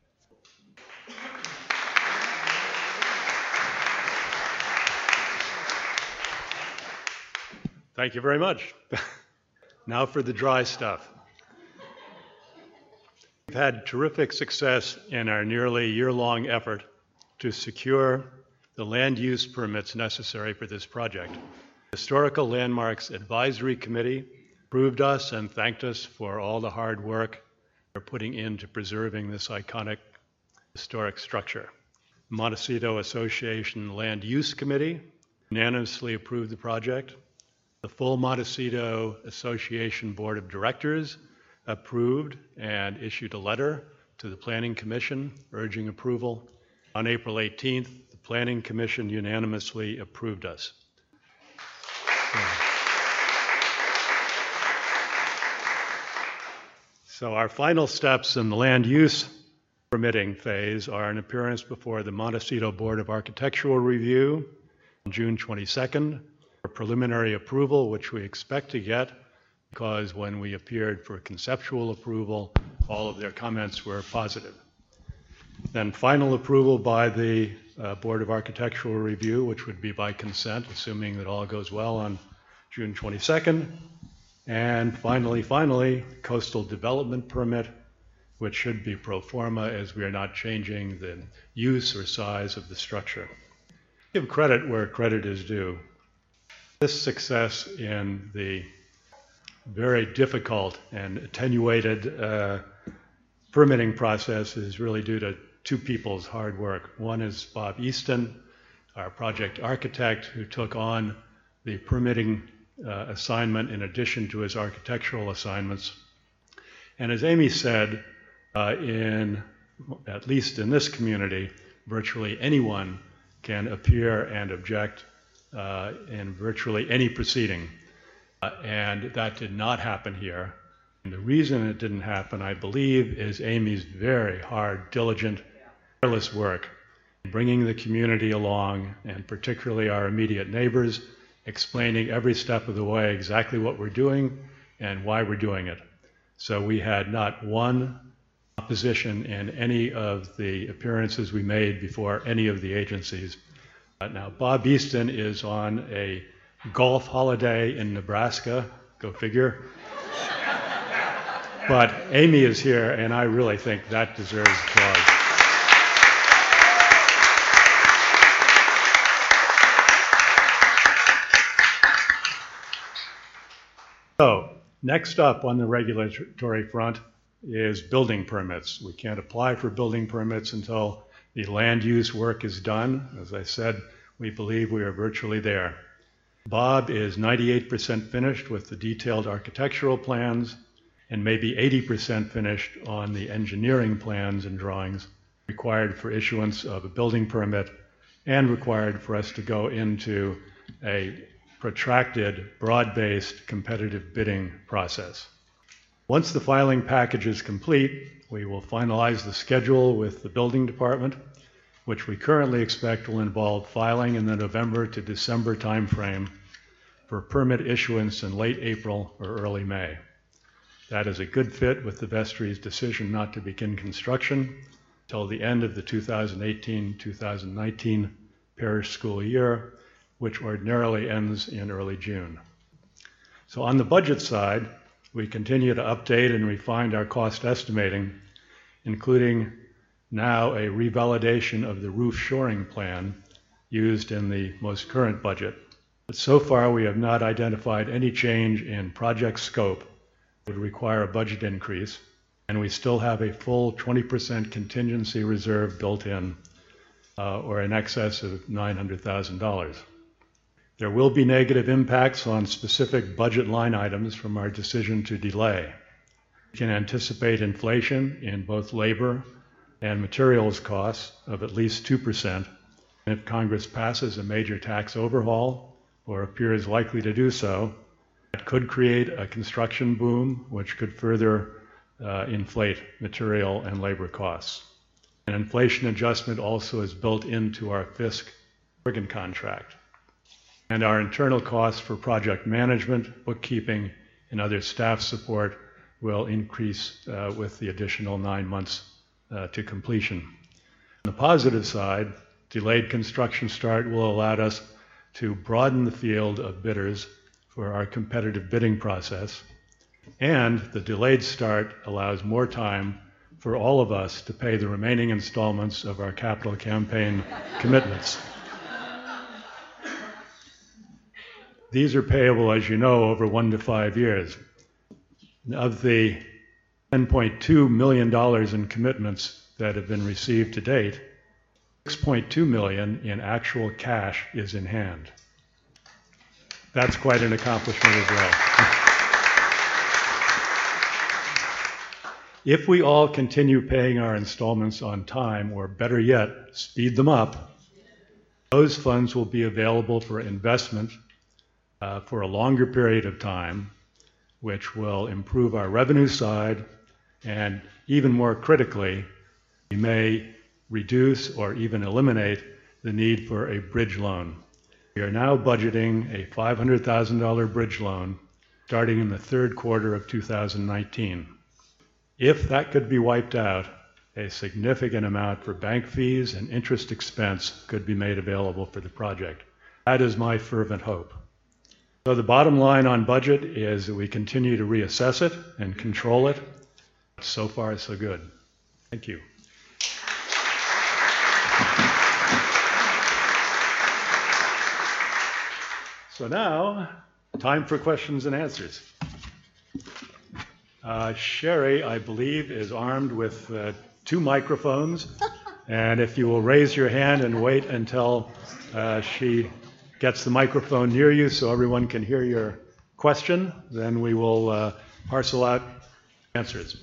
Thank you very much. Now for the dry stuff. We've had terrific success in our nearly year-long effort to secure the land use permits necessary for this project. The Historical Landmarks Advisory Committee approved us and thanked us for all the hard work they're putting into preserving this iconic historic structure. The Montecito Association Land Use Committee unanimously approved the project. The full Montecito Association Board of Directors approved and issued a letter to the Planning Commission urging approval. On April eighteenth, the Planning Commission unanimously approved us. So our final steps in the land use permitting phase are an appearance before the Montecito Board of Architectural Review on June twenty-second for preliminary approval, which we expect to get because when we appeared for conceptual approval, all of their comments were positive. Then final approval by the uh, Board of Architectural Review, which would be by consent, assuming that all goes well on June twenty-second. And finally, finally, coastal development permit, which should be pro forma as we are not changing the use or size of the structure. Give credit where credit is due. This success in the very difficult and attenuated uh, permitting process is really due to two people's hard work. One is Bob Easton, our project architect, who took on the permitting uh, assignment in addition to his architectural assignments. And as Amy said, uh, in at least in this community, virtually anyone can appear and object uh, in virtually any proceeding. Uh, and that did not happen here. And the reason it didn't happen, I believe, is Amy's very hard, diligent, tireless work, bringing the community along, and particularly our immediate neighbors, explaining every step of the way exactly what we're doing and why we're doing it. So we had not one opposition in any of the appearances we made before any of the agencies. Uh, now, Bob Easton is on a golf holiday in Nebraska, go figure. But Amy is here, and I really think that deserves applause. So, next up on the regulatory front is building permits. We can't apply for building permits until the land use work is done. As I said, we believe we are virtually there. Bob is ninety-eight percent finished with the detailed architectural plans and maybe eighty percent finished on the engineering plans and drawings required for issuance of a building permit and required for us to go into a protracted, broad-based competitive bidding process. Once the filing package is complete, we will finalize the schedule with the building department, which we currently expect will involve filing in the November to December timeframe for permit issuance in late April or early May. That is a good fit with the vestry's decision not to begin construction till the end of the two thousand eighteen two thousand nineteen parish school year, which ordinarily ends in early June. So on the budget side, we continue to update and refine our cost estimating, including now a revalidation of the roof shoring plan used in the most current budget. But so far, we have not identified any change in project scope that would require a budget increase, and we still have a full twenty percent contingency reserve built in, uh, or in excess of nine hundred thousand dollars. There will be negative impacts on specific budget line items from our decision to delay. We can anticipate inflation in both labor and materials costs of at least two percent. And if Congress passes a major tax overhaul, or appears likely to do so, it could create a construction boom, which could further uh, inflate material and labor costs. An inflation adjustment also is built into our F I S C Oregon contract. And our internal costs for project management, bookkeeping, and other staff support will increase uh, with the additional nine months uh, to completion. On the positive side, delayed construction start will allow us to broaden the field of bidders for our competitive bidding process, and the delayed start allows more time for all of us to pay the remaining installments of our capital campaign commitments. These are payable, as you know, over one to five years. Of the ten point two million dollars in commitments that have been received to date, six point two million dollars in actual cash is in hand. That's quite an accomplishment as well. If we all continue paying our installments on time, or better yet, speed them up, those funds will be available for investment uh, for a longer period of time, which will improve our revenue side, and even more critically, we may reduce or even eliminate the need for a bridge loan. We are now budgeting a five hundred thousand dollars bridge loan starting in the third quarter of two thousand nineteen. If that could be wiped out, a significant amount for bank fees and interest expense could be made available for the project. That is my fervent hope. So the bottom line on budget is that we continue to reassess it and control it. So far, so good. Thank you. So now, time for questions and answers. Uh, Sherry, I believe, is armed with uh, two microphones, and if you will raise your hand and wait until uh, she gets the microphone near you so everyone can hear your question, then we will uh, parcel out answers.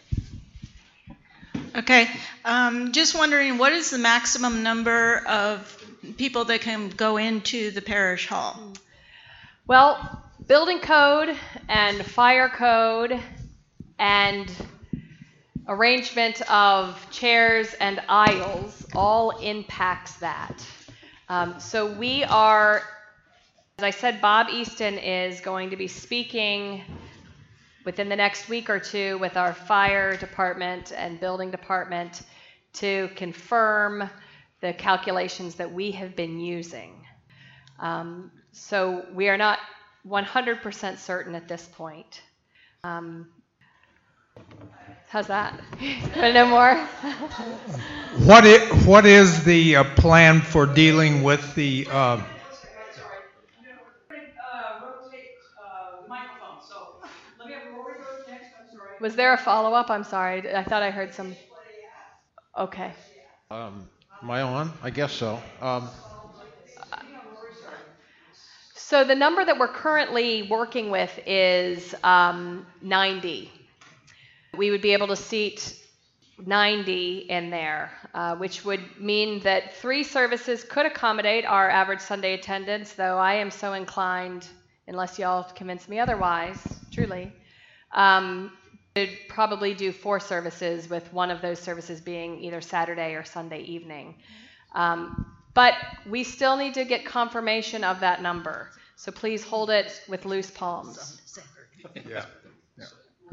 Okay, um, just wondering, what is the maximum number of people that can go into the parish hall? Well, building code and fire code and arrangement of chairs and aisles all impacts that. Um, so we are, as I said, Bob Easton is going to be speaking within the next week or two with our fire department and building department to confirm the calculations that we have been using. Um, so we are not one hundred percent certain at this point. Um, how's that? Want to know more? What is, what is the uh, plan for dealing with the uh, Was there a follow-up? I'm sorry. I thought I heard some. Okay. Um, am I on? I guess so. Um, So the number that we're currently working with is um, ninety. We would be able to seat ninety in there, uh, which would mean that three services could accommodate our average Sunday attendance, though I am so inclined, unless y'all convince me otherwise, truly, um, to probably do four services, with one of those services being either Saturday or Sunday evening. Um, but we still need to get confirmation of that number. So please hold it with loose palms. yeah. yeah.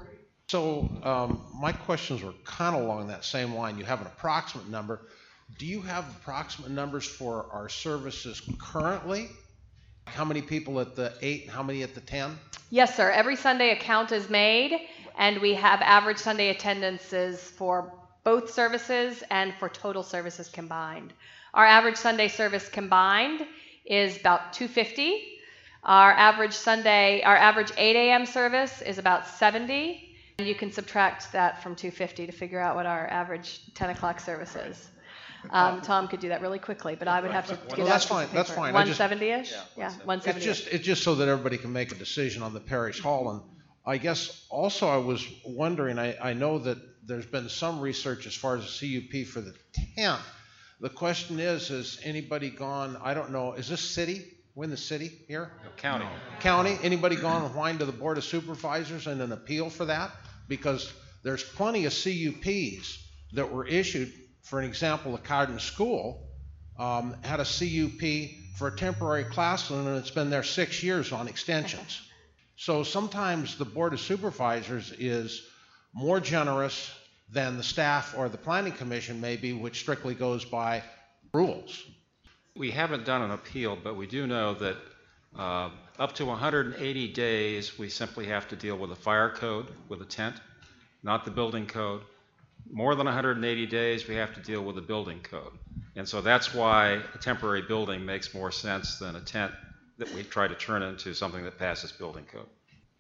So um, my questions were kind of along that same line. You have an approximate number. Do you have approximate numbers for our services currently? How many people at the eight and how many at the ten? Yes, sir. Every Sunday a count is made, and we have average Sunday attendances for both services and for total services combined. Our average Sunday service combined is about two hundred fifty. Our average Sunday, our average eight a.m. service is about seventy, and you can subtract that from two hundred fifty to figure out what our average ten o'clock service is. Um, Tom could do that really quickly, but I would have to get well, out that's some fine. paper. That's fine. one seventy-ish? Yeah, yeah, one seventy. It's just, it's just so that everybody can make a decision on the parish hall. And I guess also I was wondering, I, I know that there's been some research as far as the C U P for the tenth. The question is, has anybody gone, I don't know, is this city? We're in the city here? County. County? Anybody gone and whined to the Board of Supervisors and an appeal for that? Because there's plenty of C U Ps that were issued. For an example, the Cardin School um, had a C U P for a temporary classroom, and it's been there six years on extensions. So sometimes the Board of Supervisors is more generous than the staff or the Planning Commission maybe, which strictly goes by rules. We haven't done an appeal, but we do know that uh, up to one hundred eighty days, we simply have to deal with a fire code with a tent, not the building code. More than one hundred eighty days, we have to deal with the building code. And so that's why a temporary building makes more sense than a tent that we try to turn into something that passes building code.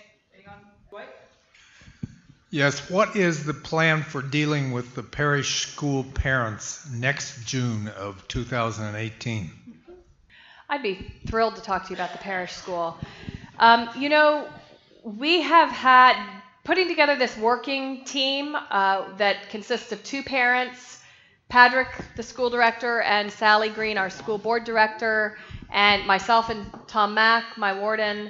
Yes, what is the plan for dealing with the parish school parents next June of two thousand eighteen? I'd be thrilled to talk to you about the parish school. Um, you know, we have had, putting together this working team uh, that consists of two parents, Patrick, the school director, and Sally Green, our school board director, and myself and Tom Mack, my warden,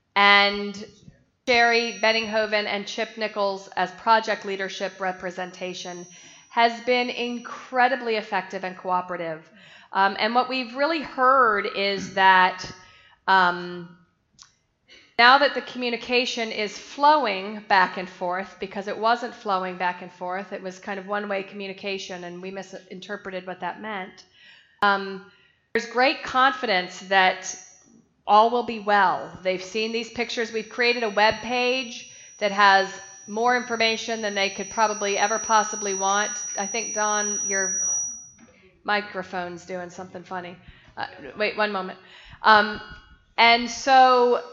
and Sherry Benninghoven and Chip Nichols as project leadership representation has been incredibly effective and cooperative. Um, and what we've really heard is that um, now that the communication is flowing back and forth, because it wasn't flowing back and forth, it was kind of one-way communication, and we misinterpreted what that meant. Um, there's great confidence that all will be well. They've seen these pictures. We've created a web page that has more information than they could probably ever possibly want. I think, Don, your microphone's doing something funny. Uh, wait one moment. Um, and so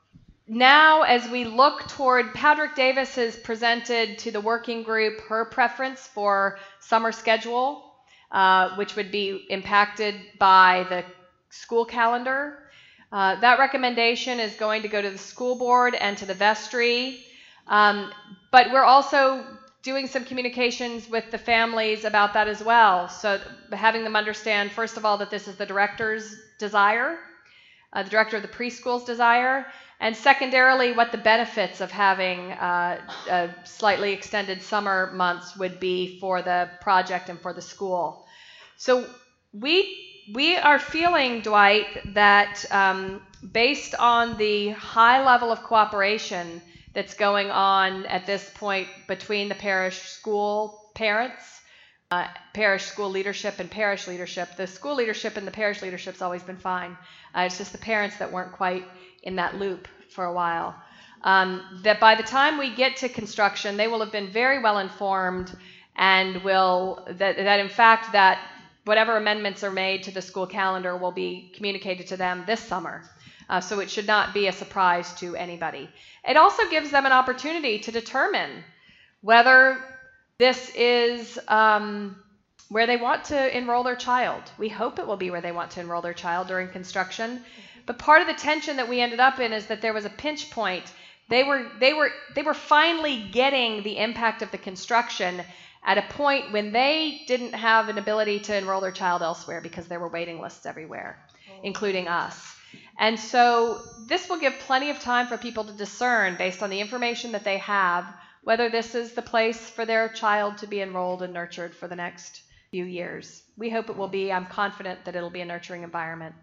now as we look toward, Patrick Davis has presented to the working group her preference for summer schedule, uh, which would be impacted by the school calendar. Uh, that recommendation is going to go to the school board and to the vestry. Um, but we're also doing some communications with the families about that as well. So having them understand, first of all, that this is the director's desire, uh, the director of the preschool's desire, and secondarily, what the benefits of having uh, a slightly extended summer months would be for the project and for the school. So we we are feeling, Dwight, that um, based on the high level of cooperation that's going on at this point between the parish school parents, uh, parish school leadership, and parish leadership. The school leadership and the parish leadership's always been fine. Uh, it's just the parents that weren't quite in that loop for a while. Um, that by the time we get to construction, they will have been very well informed, and will that, that in fact that whatever amendments are made to the school calendar will be communicated to them this summer. Uh, so it should not be a surprise to anybody. It also gives them an opportunity to determine whether this is um, where they want to enroll their child. We hope it will be where they want to enroll their child during construction. But part of the tension that we ended up in is that there was a pinch point. They were they were they were finally getting the impact of the construction at a point when they didn't have an ability to enroll their child elsewhere because there were waiting lists everywhere, including us. And so this will give plenty of time for people to discern, based on the information that they have, whether this is the place for their child to be enrolled and nurtured for the next few years. We hope it will be. I'm confident that it'll be a nurturing environment.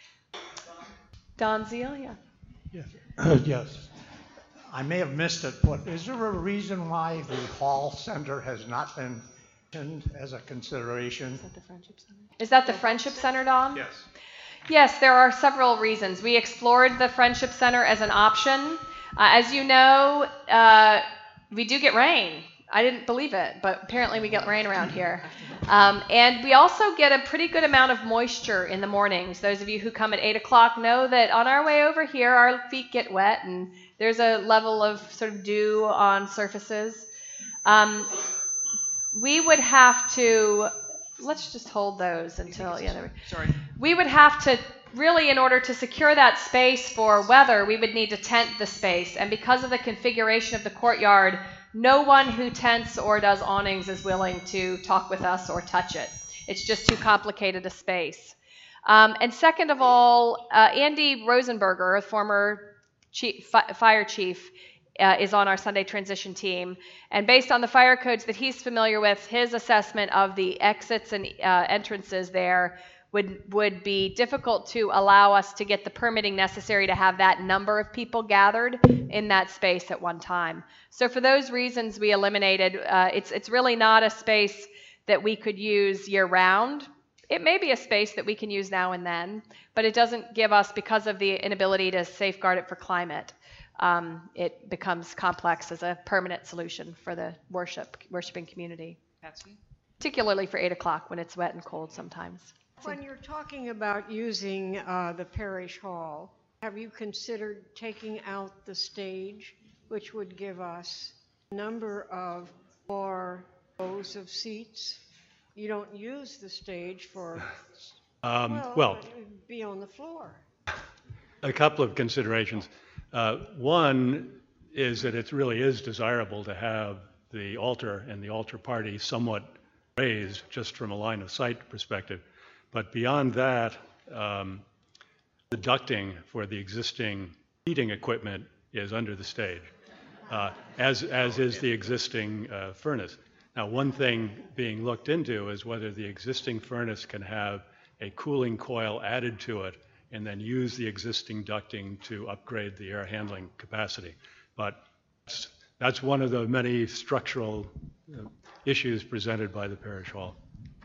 Don Zeal, yeah. Yes. Uh, yes. I may have missed it, but is there a reason why the Hall Center has not been mentioned as a consideration? Is that the Friendship Center? Is that the Friendship Center, Don? Yes. Yes, there are several reasons. We explored the Friendship Center as an option. Uh, as you know, uh, we do get rain. I didn't believe it, but apparently we get rain around here. Um, and we also get a pretty good amount of moisture in the mornings. Those of you who come at eight o'clock know that on our way over here, our feet get wet, and there's a level of sort of dew on surfaces. Um, we would have to, let's just hold those until, yeah, there we, sorry. We would have to, really, in order to secure that space for weather, we would need to tent the space. And because of the configuration of the courtyard, no one who tents or does awnings is willing to talk with us or touch it. It's just too complicated a space. Um, and second of all, uh, Andy Rosenberger, a former chief, fi- fire chief, uh, is on our Sunday transition team. And based on the fire codes that he's familiar with, his assessment of the exits and uh, entrances there would would be difficult to allow us to get the permitting necessary to have that number of people gathered in that space at one time. So for those reasons, we eliminated, uh, it's it's really not a space that we could use year-round. It may be a space that we can use now and then, but it doesn't give us, because of the inability to safeguard it for climate, um, it becomes complex as a permanent solution for the worship worshiping community, Patsy? particularly for eight o'clock when it's wet and cold sometimes. When you're talking about using uh, the parish hall, have you considered taking out the stage, which would give us a number of more rows of seats? You don't use the stage for, Um, well, well, it would be on the floor. a couple of considerations. Uh, one is that it really is desirable to have the altar and the altar party somewhat raised, just from a line of sight perspective. But beyond that, um, The ducting for the existing heating equipment is under the stage, uh, as, as is the existing uh, furnace. Now, one thing being looked into is whether the existing furnace can have a cooling coil added to it and then use the existing ducting to upgrade the air handling capacity. But that's one of the many structural uh, issues presented by the Parish Hall.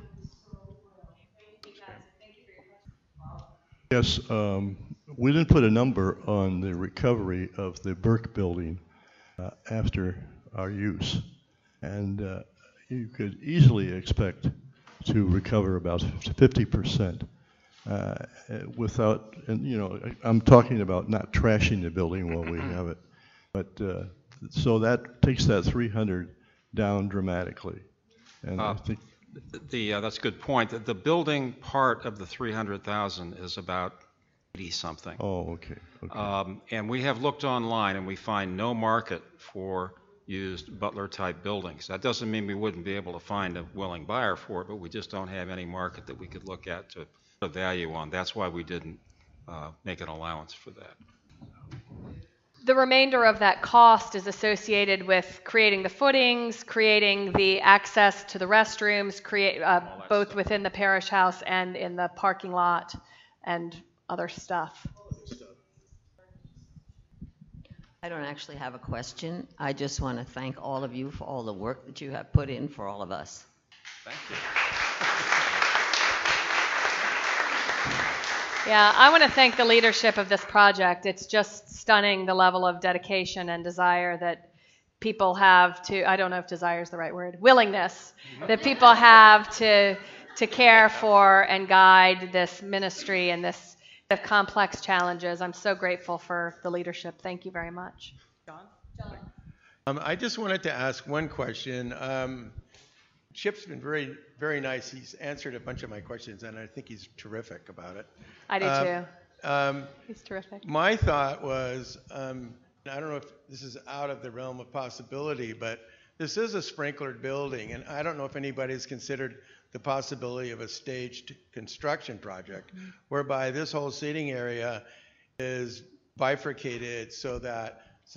Yes, um, we didn't put a number on the recovery of the Burke building uh, after our use. And uh, you could easily expect to recover about fifty percent uh, without, and you know, I'm talking about not trashing the building while we have it. But uh, so that takes that three hundred down dramatically. And Uh, I think The, uh, that's a good point. The, the building part of the three hundred thousand is about eighty something. Oh, okay. okay. Um, and we have looked online and we find no market for used Butler-type buildings. That doesn't mean we wouldn't be able to find a willing buyer for it, but we just don't have any market that we could look at to put a value on. That's why we didn't uh, make an allowance for that. The remainder of that cost is associated with creating the footings, creating the access to the restrooms, create uh, both stuff. within the parish house and in the parking lot and other stuff. I don't actually have a question. I just want to thank all of you for all the work that you have put in for all of us. Thank you. Yeah, I want to thank the leadership of this project. It's just stunning the level of dedication and desire that people have to, I don't know if desire is the right word, willingness that people have to to care for and guide this ministry and this of complex challenges. I'm so grateful for the leadership. Thank you very much. John? John. Um, I just wanted to ask one question. Um, Chip's been very, very nice. He's answered a bunch of my questions, and I think he's terrific about it. I do um, too. Um, He's terrific. My thought was, um, I don't know if this is out of the realm of possibility, but this is a sprinklered building, and I don't know if anybody's considered the possibility of a staged construction project, mm-hmm. whereby this whole seating area is bifurcated so that